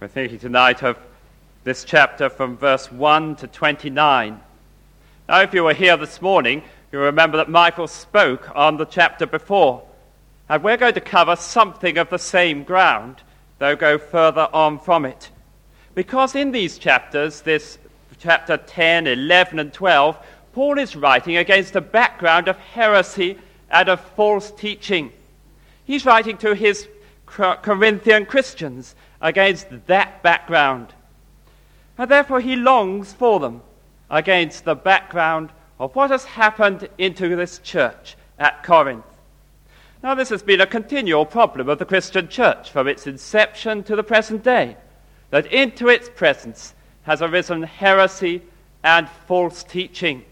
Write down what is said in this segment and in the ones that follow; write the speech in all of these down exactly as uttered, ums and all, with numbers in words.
We're thinking tonight of this chapter from verse one to twenty-nine. Now, if you were here this morning, you'll remember that Michael spoke on the chapter before. And we're going to cover something of the same ground, though go further on from it. Because in these chapters, this chapter ten, eleven, and twelve, Paul is writing against a background of heresy and of false teaching. He's writing to his Corinthian Christians against that background. And therefore he longs for them against the background of what has happened into this church at Corinth. Now, this has been a continual problem of the Christian church from its inception to the present day, that into its presence has arisen heresy and false teaching.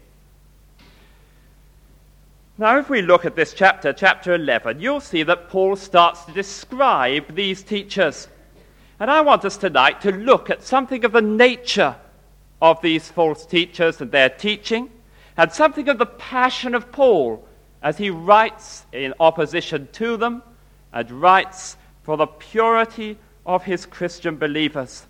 Now, if we look at this chapter, chapter eleven, you'll see that Paul starts to describe these teachers. And I want us tonight to look at something of the nature of these false teachers and their teaching, and something of the passion of Paul as he writes in opposition to them and writes for the purity of his Christian believers.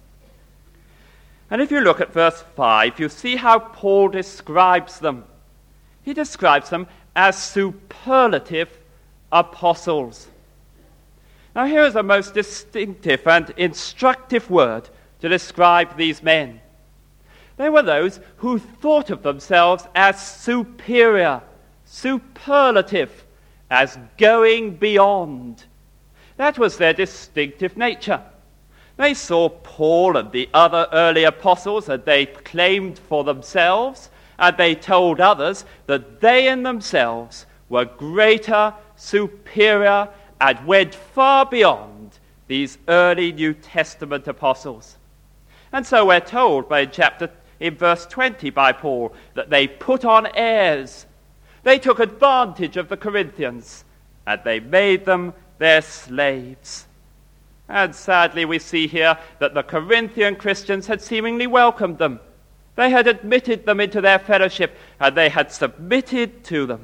And if you look at verse five, you see how Paul describes them. He describes them as superlative apostles. Now, here is a most distinctive and instructive word to describe these men. They were those who thought of themselves as superior, superlative, as going beyond. That was their distinctive nature. They saw Paul and the other early apostles, and they claimed for themselves, and they told others that they in themselves were greater, superior, and went far beyond these early New Testament apostles. And so we're told by chapter in verse twenty by Paul that they put on airs. They took advantage of the Corinthians, and they made them their slaves. And sadly we see here that the Corinthian Christians had seemingly welcomed them. They had admitted them into their fellowship, and they had submitted to them.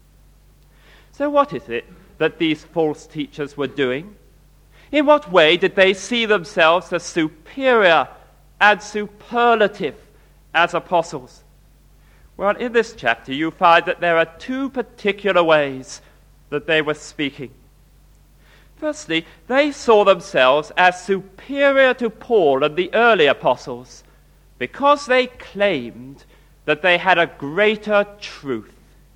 So what is it that these false teachers were doing? In what way did they see themselves as superior and superlative as apostles? Well, in this chapter you find that there are two particular ways that they were speaking. Firstly, they saw themselves as superior to Paul and the early apostles because they claimed that they had a greater truth.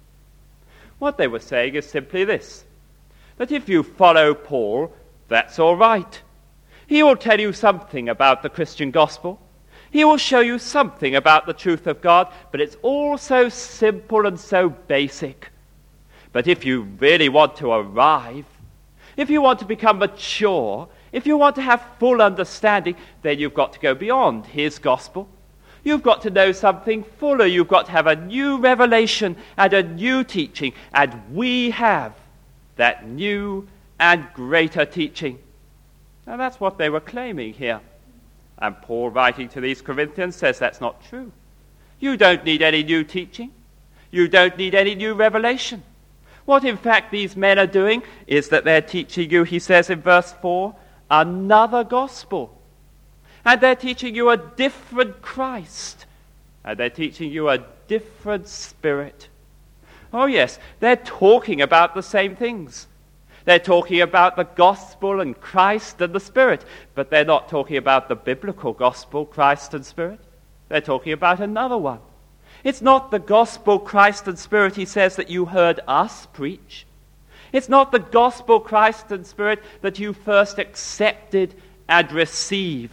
What they were saying is simply this: that if you follow Paul, that's all right. He will tell you something about the Christian gospel. He will show you something about the truth of God, but it's all so simple and so basic. But if you really want to arrive, if you want to become mature, if you want to have full understanding, then you've got to go beyond his gospel. You've got to know something fuller. You've got to have a new revelation and a new teaching. And we have that new and greater teaching. Now that's what they were claiming here. And Paul, writing to these Corinthians, says that's not true. You don't need any new teaching. You don't need any new revelation. What in fact these men are doing is that they're teaching you, he says in verse four, another gospel. And they're teaching you a different Christ. And they're teaching you a different spirit. Oh yes, they're talking about the same things. They're talking about the gospel and Christ and the Spirit, but they're not talking about the biblical gospel, Christ and Spirit. They're talking about another one. It's not the gospel, Christ and Spirit, he says, that you heard us preach. It's not the gospel, Christ and Spirit, that you first accepted and received.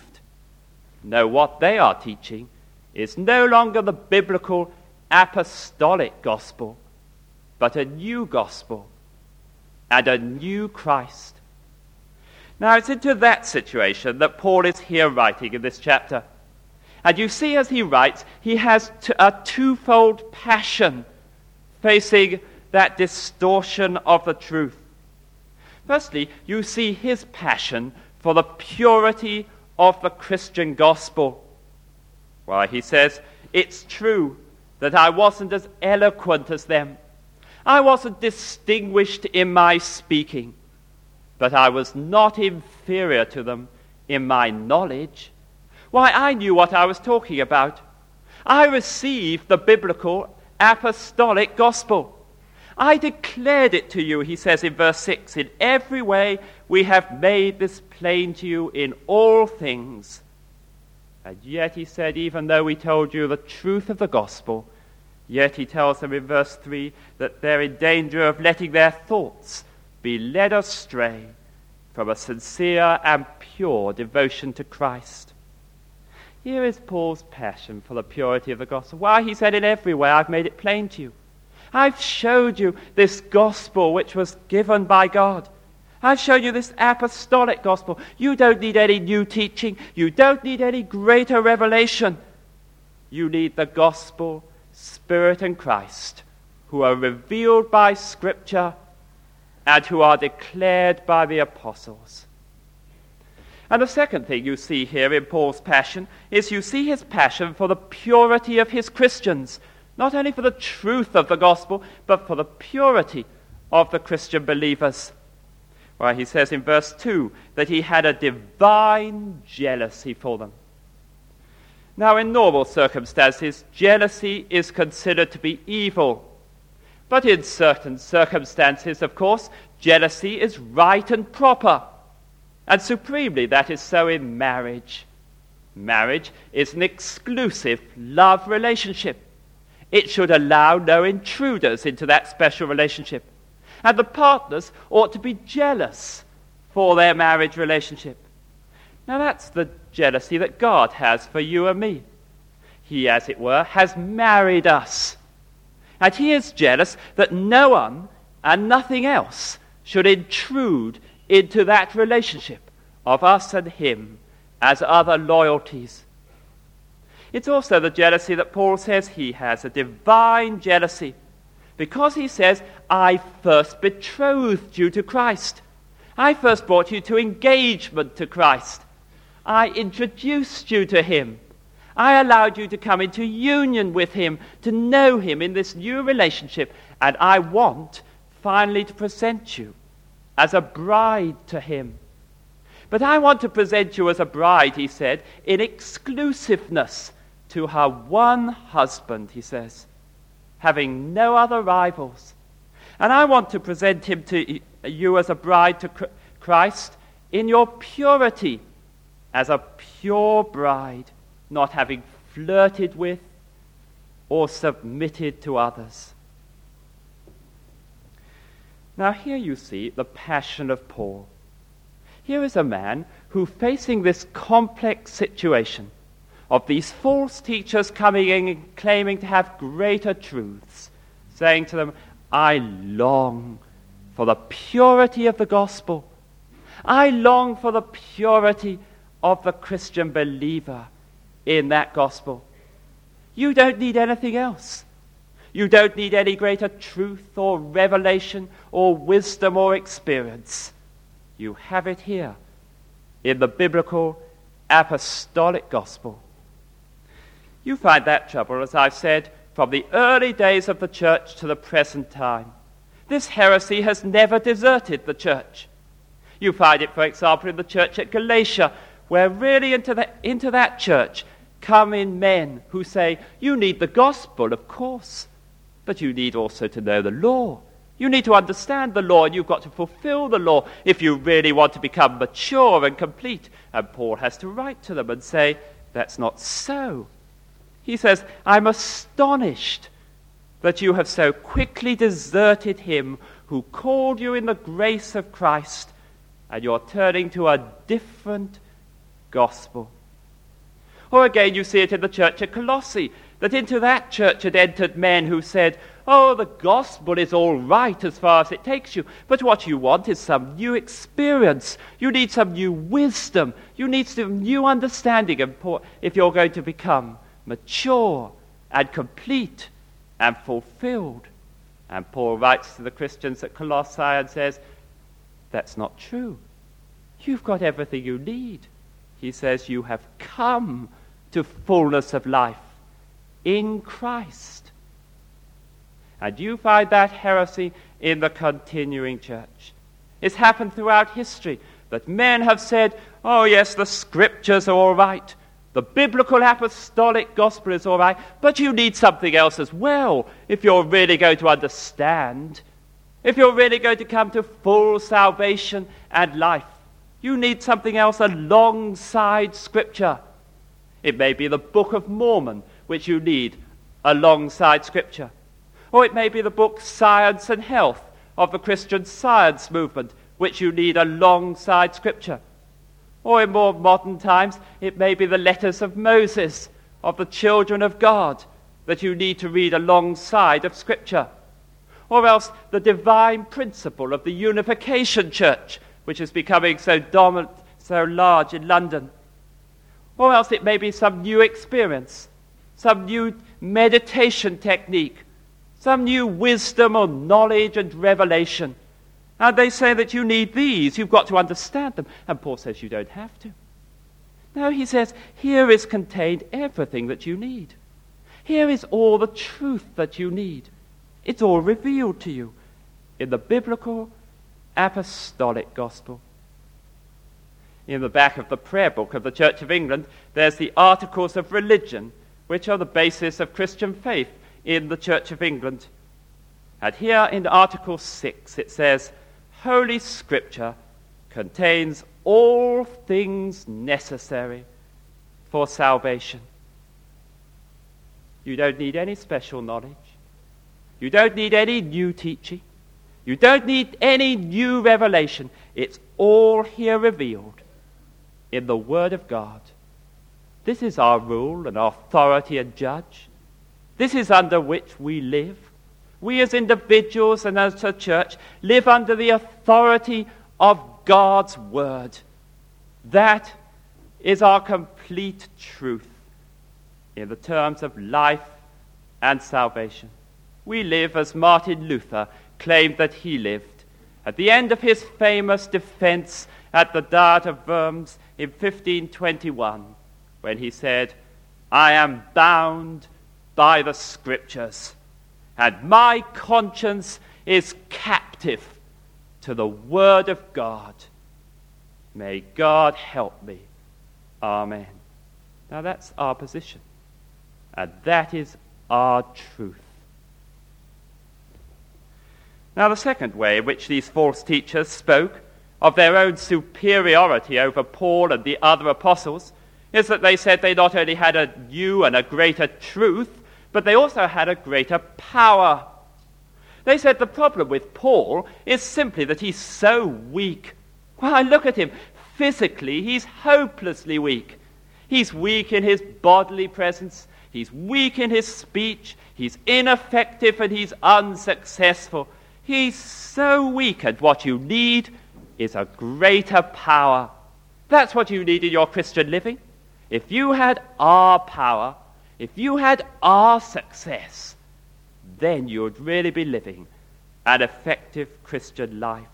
No, what they are teaching is no longer the biblical apostolic gospel, but a new gospel and a new Christ. Now, it's into that situation that Paul is here writing in this chapter. And you see as he writes, he has a twofold passion facing that distortion of the truth. Firstly, you see his passion for the purity of the Christian gospel. Why, he says, it's true that I wasn't as eloquent as them. I wasn't distinguished in my speaking, but I was not inferior to them in my knowledge. Why, I knew what I was talking about. I received the biblical apostolic gospel. I declared it to you, he says in verse six, in every way we have made this plain to you in all things. And yet, he said, even though we told you the truth of the gospel, yet he tells them in verse three that they're in danger of letting their thoughts be led astray from a sincere and pure devotion to Christ. Here is Paul's passion for the purity of the gospel. Why, he said, in every way I've made it plain to you. I've showed you this gospel which was given by God. I've shown you this apostolic gospel. You don't need any new teaching. You don't need any greater revelation. You need the gospel, Spirit, and Christ, who are revealed by Scripture and who are declared by the apostles. And the second thing you see here in Paul's passion is you see his passion for the purity of his Christians, not only for the truth of the gospel, but for the purity of the Christian believers. Well, he says in verse two that he had a divine jealousy for them. Now, in normal circumstances, jealousy is considered to be evil. But in certain circumstances, of course, jealousy is right and proper. And supremely, that is so in marriage. Marriage is an exclusive love relationship. It should allow no intruders into that special relationship. And the partners ought to be jealous for their marriage relationship. Now that's the jealousy that God has for you and me. He, as it were, has married us. And he is jealous that no one and nothing else should intrude into that relationship of us and him as other loyalties. It's also the jealousy that Paul says he has, a divine jealousy, because he says, I first betrothed you to Christ. I first brought you to engagement to Christ. I introduced you to him. I allowed you to come into union with him, to know him in this new relationship, and I want finally to present you as a bride to him. But I want to present you as a bride, he said, in exclusiveness to her one husband, he says, having no other rivals. And I want to present him to you as a bride to Christ in your purity, as a pure bride, not having flirted with or submitted to others. Now here you see the passion of Paul. Here is a man who, facing this complex situation of these false teachers coming in and claiming to have greater truths, saying to them, I long for the purity of the gospel. I long for the purity of the Christian believer in that gospel. You don't need anything else. You don't need any greater truth or revelation or wisdom or experience. You have it here in the biblical apostolic gospel. You find that trouble, as I've said, from the early days of the church to the present time. This heresy has never deserted the church. You find it, for example, in the church at Galatia, where really into, the, into that church come in men who say, you need the gospel, of course, but you need also to know the law. You need to understand the law, and you've got to fulfill the law if you really want to become mature and complete. And Paul has to write to them and say, that's not so. He says, I'm astonished that you have so quickly deserted him who called you in the grace of Christ, and you're turning to a different gospel. Or again, you see it in the church at Colossae, that into that church had entered men who said, oh, the gospel is all right as far as it takes you, but what you want is some new experience. You need some new wisdom. You need some new understanding if you're going to become mature and complete and fulfilled. And Paul writes to the Christians at Colossae and says, that's not true. You've got everything you need. He says, you have come to fullness of life in Christ. And you find that heresy in the continuing church. It's happened throughout history. The that men have said, oh yes, the scriptures are all right, the biblical apostolic gospel is all right, but you need something else as well if you're really going to understand, if you're really going to come to full salvation and life. You need something else alongside Scripture. It may be the Book of Mormon, which you need alongside Scripture. Or it may be the book Science and Health of the Christian Science movement, which you need alongside Scripture. Or in more modern times, it may be the letters of Moses, of the children of God, that you need to read alongside of Scripture. Or else the divine principle of the Unification Church, which is becoming so dominant, so large in London. Or else it may be some new experience, some new meditation technique, some new wisdom or knowledge and revelation. And they say that you need these, you've got to understand them. And Paul says you don't have to. No, he says, here is contained everything that you need. Here is all the truth that you need. It's all revealed to you in the biblical apostolic gospel. In the back of the prayer book of the Church of England, there's the Articles of Religion, which are the basis of Christian faith in the Church of England. And here in Article six it says, Holy Scripture contains all things necessary for salvation. You don't need any special knowledge. You don't need any new teaching. You don't need any new revelation. It's all here revealed in the Word of God. This is our rule and authority and judge. This is under which we live. We as individuals and as a church live under the authority of God's Word. That is our complete truth in the terms of life and salvation. We live as Martin Luther claimed that he lived at the end of his famous defense at the Diet of Worms in fifteen twenty-one, when he said, I am bound by the Scriptures, and my conscience is captive to the Word of God. May God help me. Amen. Now that's our position, and that is our truth. Now the second way in which these false teachers spoke of their own superiority over Paul and the other apostles is that they said they not only had a new and a greater truth, but they also had a greater power. They said the problem with Paul is simply that he's so weak. Well, look at him. Physically, he's hopelessly weak. He's weak in his bodily presence. He's weak in his speech. He's ineffective and he's unsuccessful. He's so weak, and what you need is a greater power. That's what you need in your Christian living. If you had our power, if you had our success, then you would really be living an effective Christian life.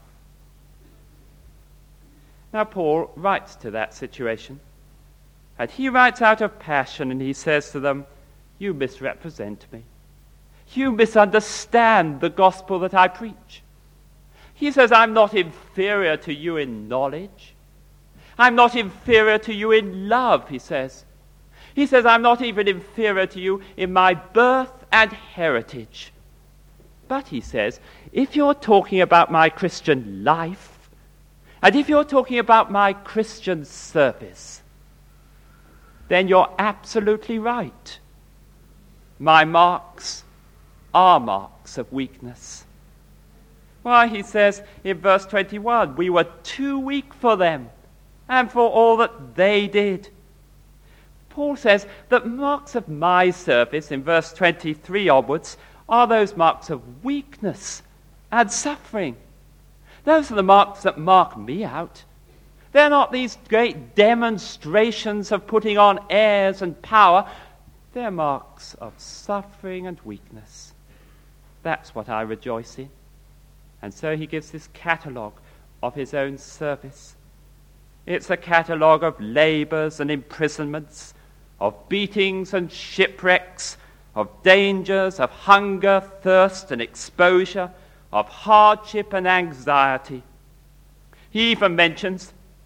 Now Paul writes to that situation, and he writes out of passion, and he says to them, you misrepresent me. You misunderstand the gospel that I preach. He says, I'm not inferior to you in knowledge. I'm not inferior to you in love, he says. He says, I'm not even inferior to you in my birth and heritage. But, he says, if you're talking about my Christian life, and if you're talking about my Christian service, then you're absolutely right. My marks are marks of weakness. Why, he says in verse twenty-one, we were too weak for them and for all that they did. Paul says that marks of my service in verse twenty-three onwards are those marks of weakness and suffering. Those are the marks that mark me out. They're not these great demonstrations of putting on airs and power. They're marks of suffering and weakness. That's what I rejoice in. And so he gives this catalogue of his own service. It's a catalogue of labours and imprisonments, of beatings and shipwrecks, of dangers, of hunger, thirst and exposure, of hardship and anxiety. He even mentions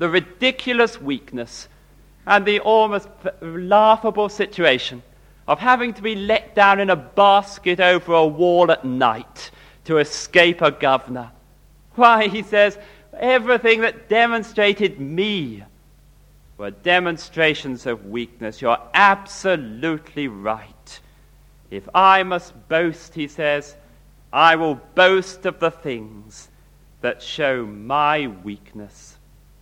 the ridiculous weakness and the almost laughable situation of having to be let down in a basket over a wall at night to escape a governor. Why, he says, everything that demonstrated me were demonstrations of weakness. You're absolutely right. If I must boast, he says, I will boast of the things that show my weakness.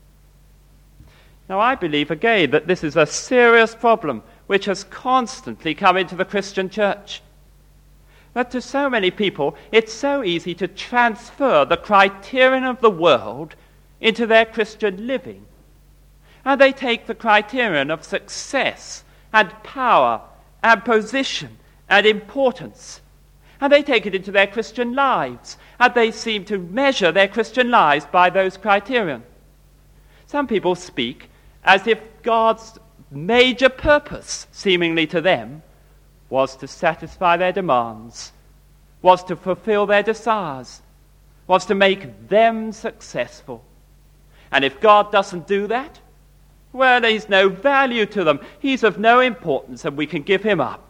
Now, I believe again that this is a serious problem which has constantly come into the Christian church. That to so many people, it's so easy to transfer the criterion of the world into their Christian living. And they take the criterion of success and power and position and importance, and they take it into their Christian lives, and they seem to measure their Christian lives by those criterion. Some people speak as if God's major purpose, seemingly to them, was to satisfy their demands, was to fulfill their desires, was to make them successful. And if God doesn't do that, well, he's no value to them. He's of no importance, and we can give him up.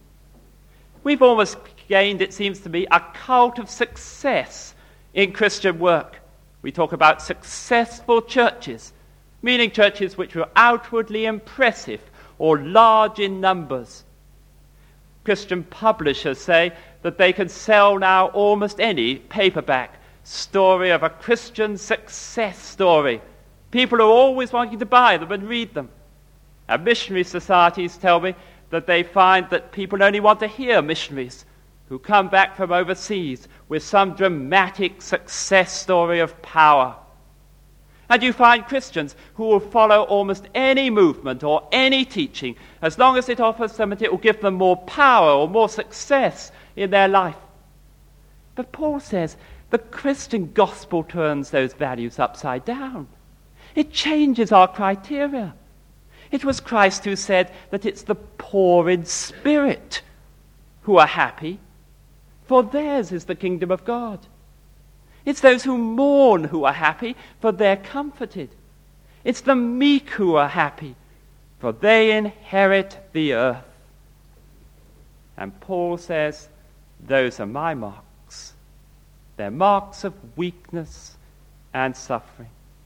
We've almost gained, it seems to me, a cult of success in Christian work. We talk about successful churches, meaning churches which were outwardly impressive or large in numbers. Christian publishers say that they can sell now almost any paperback story of a Christian success story. People are always wanting to buy them and read them. And missionary societies tell me that they find that people only want to hear missionaries who come back from overseas with some dramatic success story of power. And you find Christians who will follow almost any movement or any teaching as long as it offers them and it will give them more power or more success in their life. But Paul says the Christian gospel turns those values upside down. It changes our criteria. It was Christ who said that it's the poor in spirit who are happy, for theirs is the kingdom of God. It's those who mourn who are happy, for they're comforted. It's the meek who are happy, for they inherit the earth. And Paul says, those are my marks. They're marks of weakness and suffering.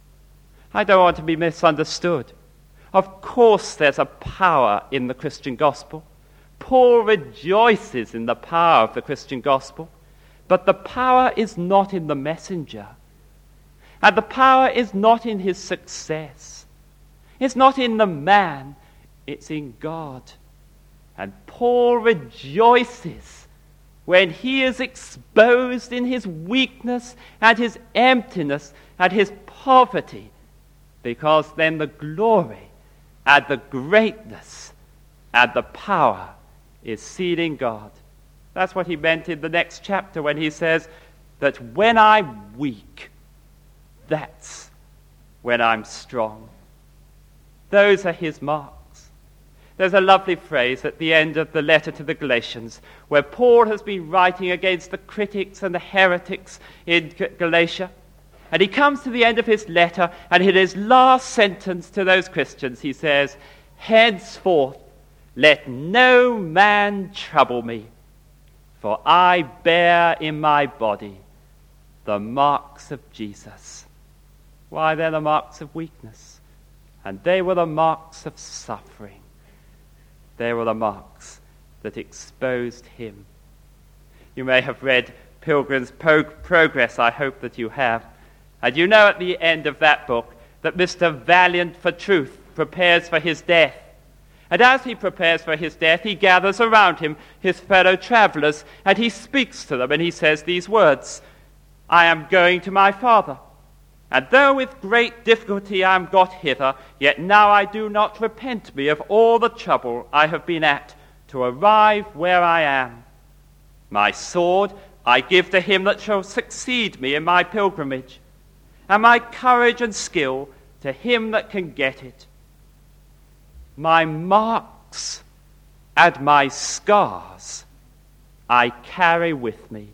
I don't want to be misunderstood. Of course there's a power in the Christian gospel. Paul rejoices in the power of the Christian gospel. But the power is not in the messenger. And the power is not in his success. It's not in the man. It's in God. And Paul rejoices when he is exposed in his weakness and his emptiness and his poverty, because then the glory and the greatness and the power is seen in God. That's what he meant in the next chapter when he says that when I'm weak, that's when I'm strong. Those are his marks. There's a lovely phrase at the end of the letter to the Galatians where Paul has been writing against the critics and the heretics in Galatia. And he comes to the end of his letter, and in his last sentence to those Christians, he says, henceforth, let no man trouble me, for I bear in my body the marks of Jesus. Why, they're the marks of weakness, and they were the marks of suffering. They were the marks that exposed him. You may have read Pilgrim's Pro- Progress, I hope that you have. And you know at the end of that book that Mister Valiant for Truth prepares for his death. And as he prepares for his death, he gathers around him his fellow travelers, and he speaks to them, and he says these words, I am going to my Father, and though with great difficulty I am got hither, yet now I do not repent me of all the trouble I have been at to arrive where I am. My sword I give to him that shall succeed me in my pilgrimage, and my courage and skill to him that can get it. My marks and my scars I carry with me,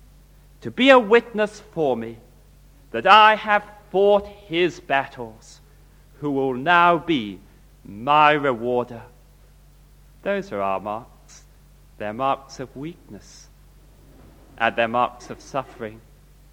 to be a witness for me that I have fought his battles, who will now be my rewarder. Those are our marks. They're marks of weakness, and they're marks of suffering.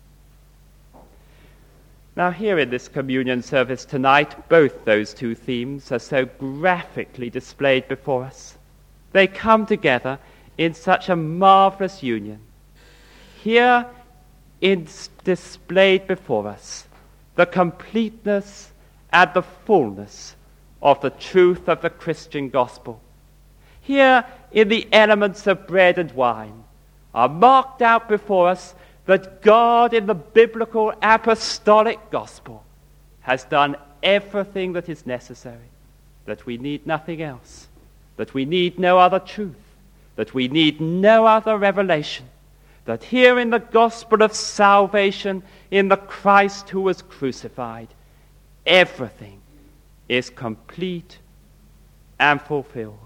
Now, here in this communion service tonight, both those two themes are so graphically displayed before us. They come together in such a marvelous union. Here, it's displayed before us the completeness and the fullness of the truth of the Christian gospel. Here, in the elements of bread and wine, are marked out before us that God in the biblical apostolic gospel has done everything that is necessary, that we need nothing else, that we need no other truth, that we need no other revelation, that here in the gospel of salvation, in the Christ who was crucified, everything is complete and fulfilled.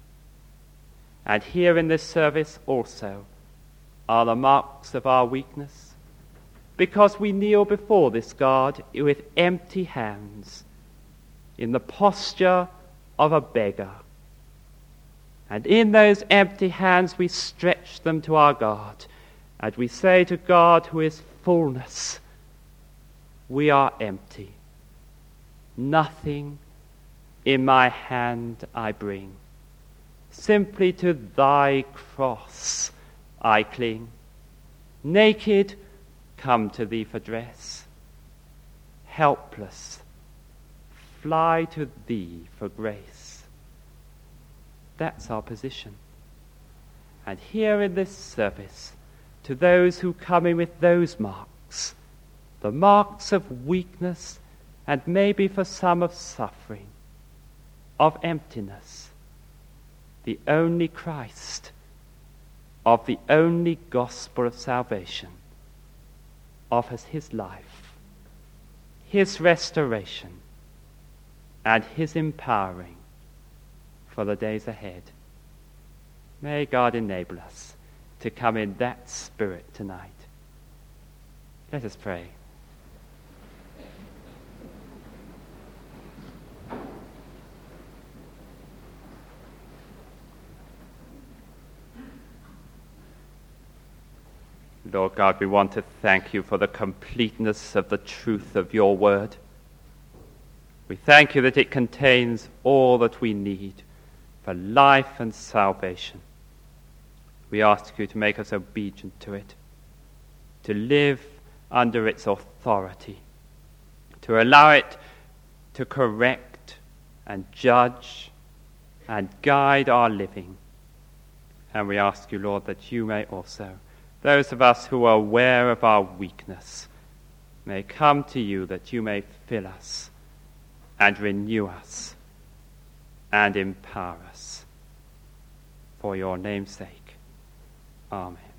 And here in this service also are the marks of our weakness, because we kneel before this God with empty hands, in the posture of a beggar. And in those empty hands we stretch them to our God, and we say to God who is fullness, we are empty. Nothing in my hand I bring. Simply to thy cross I cling. Naked, come to thee for dress. Helpless, fly to thee for grace. That's our position. And here in this service, to those who come in with those marks, the marks of weakness and maybe for some of suffering, of emptiness, the only Christ, of the only gospel of salvation, offers his life, his restoration, and his empowering for the days ahead. May God enable us to come in that spirit tonight. Let us pray. Lord God, we want to thank you for the completeness of the truth of your word. We thank you that it contains all that we need for life and salvation. We ask you to make us obedient to it, to live under its authority, to allow it to correct and judge and guide our living. And we ask you, Lord, that you may also, those of us who are aware of our weakness, may come to you, that you may fill us and renew us and empower us. For your name's sake. Amen.